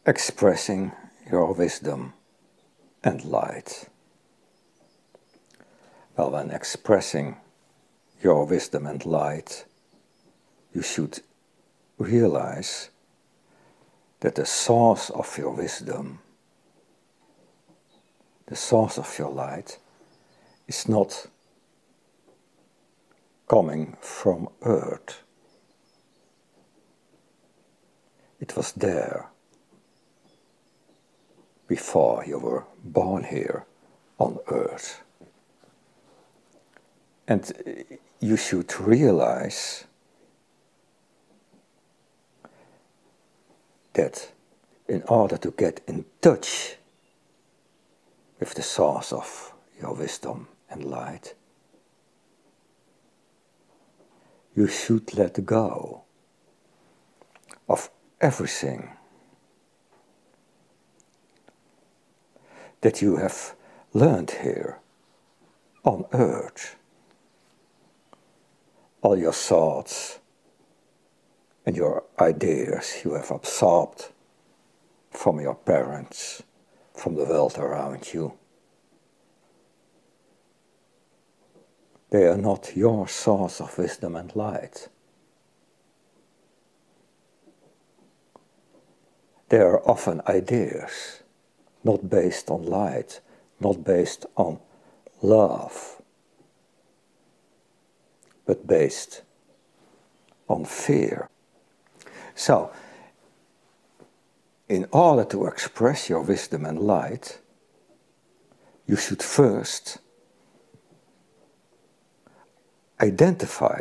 expressing your wisdom and light. Well, when expressing your wisdom and light, you should realize that the source of your wisdom, the source of your light, is not coming from earth. It was there before you were born here on earth. And you should realize that in order to get in touch with the source of your wisdom and light, you should let go of everything that you have learned here on earth. All your thoughts and your ideas you have absorbed from your parents, from the world around you. They are not your source of wisdom and light. They are often ideas, not based on light, not based on love, but based on fear. So, in order to express your wisdom and light, you should first identify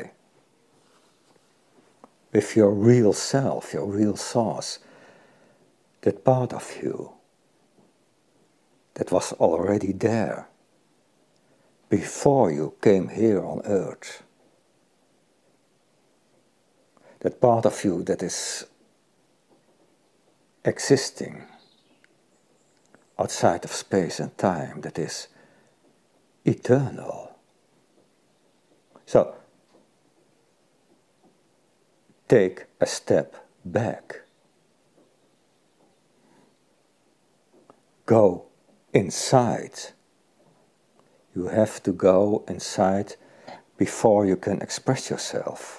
with your real self, your real source, that part of you that was already there before you came here on earth. That part of you that is existing outside of space and time, that is eternal. So, take a step back. Go inside. You have to go inside before you can express yourself.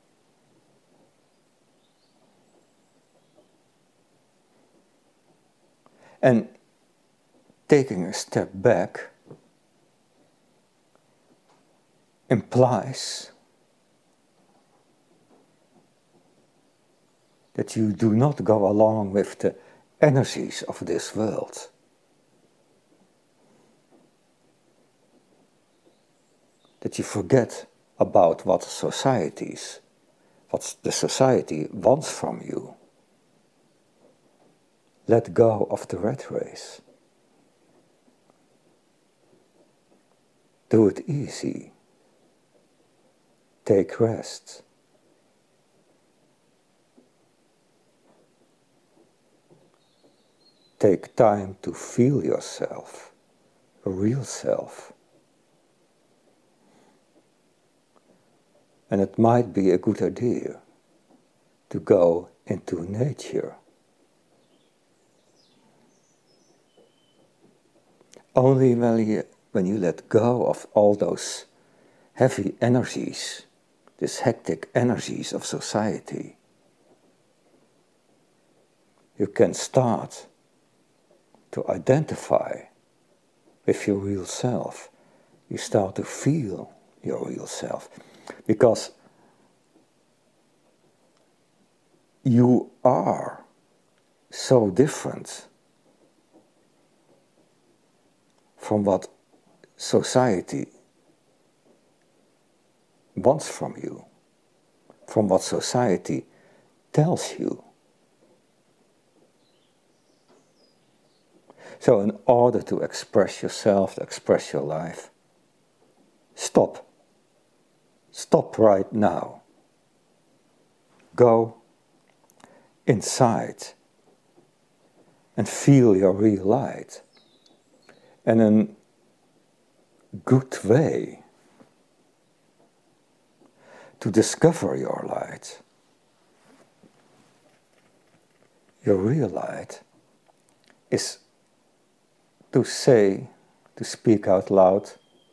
And taking a step back implies that you do not go along with the energies of this world. That you forget about what the society wants from you. Let go of the rat race. Do it easy. Take rest. Take time to feel yourself, a real self. And it might be a good idea to go into nature. Only when you let go of all those heavy energies, these hectic energies of society, you can start to identify with your real self. You start to feel your real self. Because you are so different from what society wants from you, from what society tells you. So in order to express yourself, to express your life, stop. Stop right now. Go inside and feel your real light. And a good way to discover your light, your real light, is to say, to speak out loud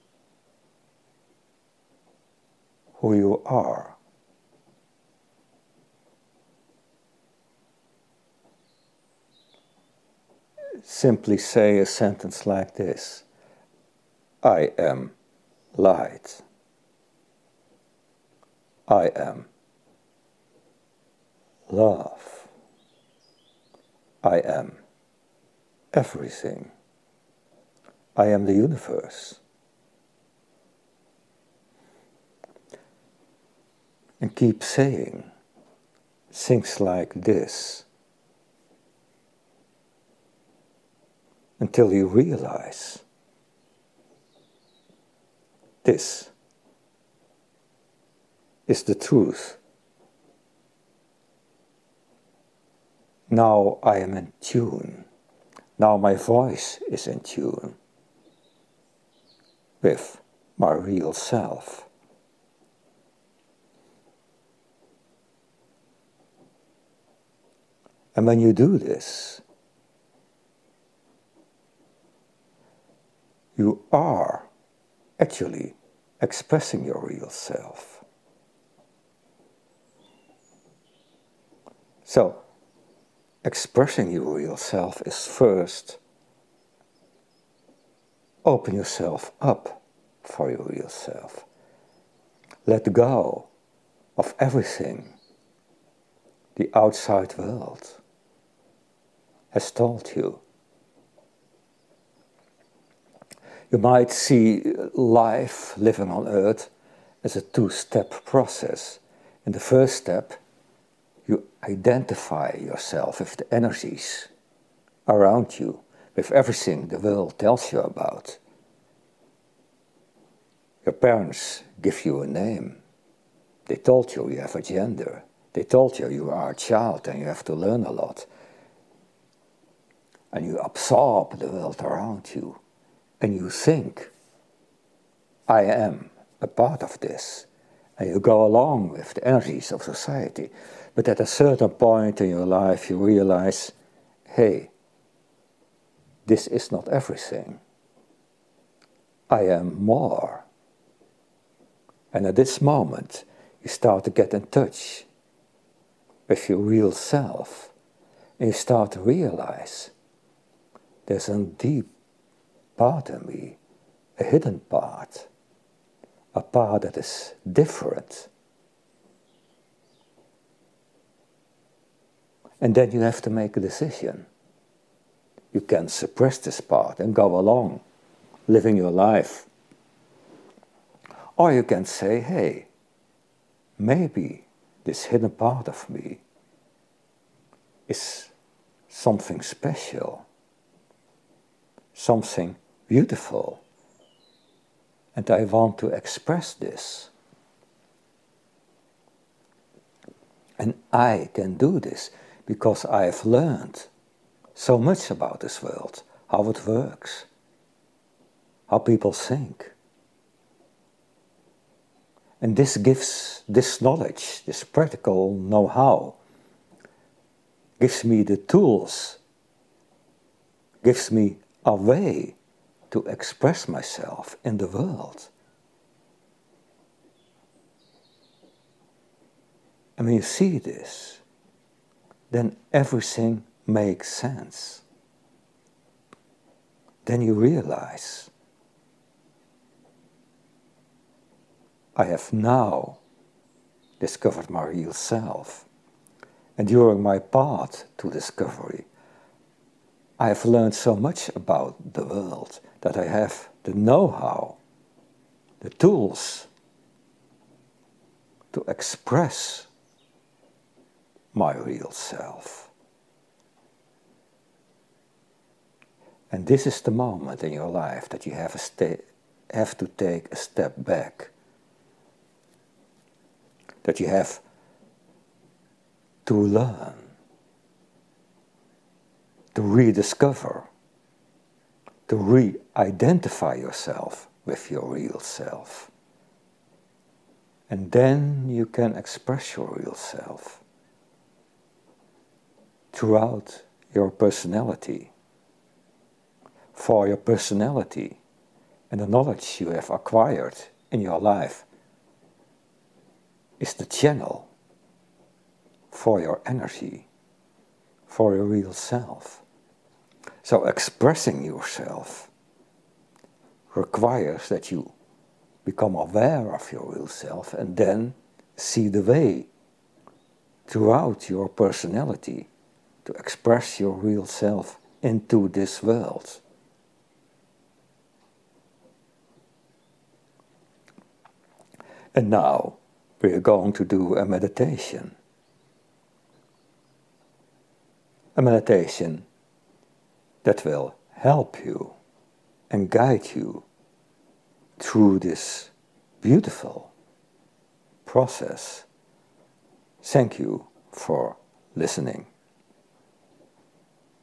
who you are. Simply say a sentence like this: I am light. I am love. I am everything. I am the universe. And keep saying things like this until you realize this is the truth. Now I am in tune. Now my voice is in tune with my real self. And when you do this, you are actually expressing your real self. So, expressing your real self is first open yourself up for your real self. Let go of everything the outside world has told you. You might see life, living on earth, as a two-step process. In the first step, you identify yourself with the energies around you, with everything the world tells you about. Your parents give you a name. They told you you have a gender. They told you you are a child and you have to learn a lot. And you absorb the world around you. And you think, I am a part of this. And you go along with the energies of society. But at a certain point in your life you realize, hey, this is not everything. I am more. And at this moment you start to get in touch with your real self. And you start to realize there's a deep part in me, a hidden part, a part that is different. And then you have to make a decision. You can suppress this part and go along, living your life. Or you can say, hey, maybe this hidden part of me is something special, something beautiful, and I want to express this. And I can do this because I have learned so much about this world, how it works, how people think. And this gives, this knowledge, this practical know-how, gives me the tools, gives me a way to express myself in the world. And when you see this, then everything makes sense. Then you realize, I have now discovered my real self. And during my path to discovery, I have learned so much about the world that I have the know-how, the tools to express my real self. And this is the moment in your life that you have to take a step back. That you have to learn, to rediscover, to re-identify yourself with your real self. And then you can express your real self throughout your personality, for your personality and the knowledge you have acquired in your life is the channel for your energy, for your real self. So expressing yourself requires that you become aware of your real self and then see the way throughout your personality to express your real self into this world. And now we are going to do a meditation. A meditation that will help you and guide you through this beautiful process. Thank you for listening.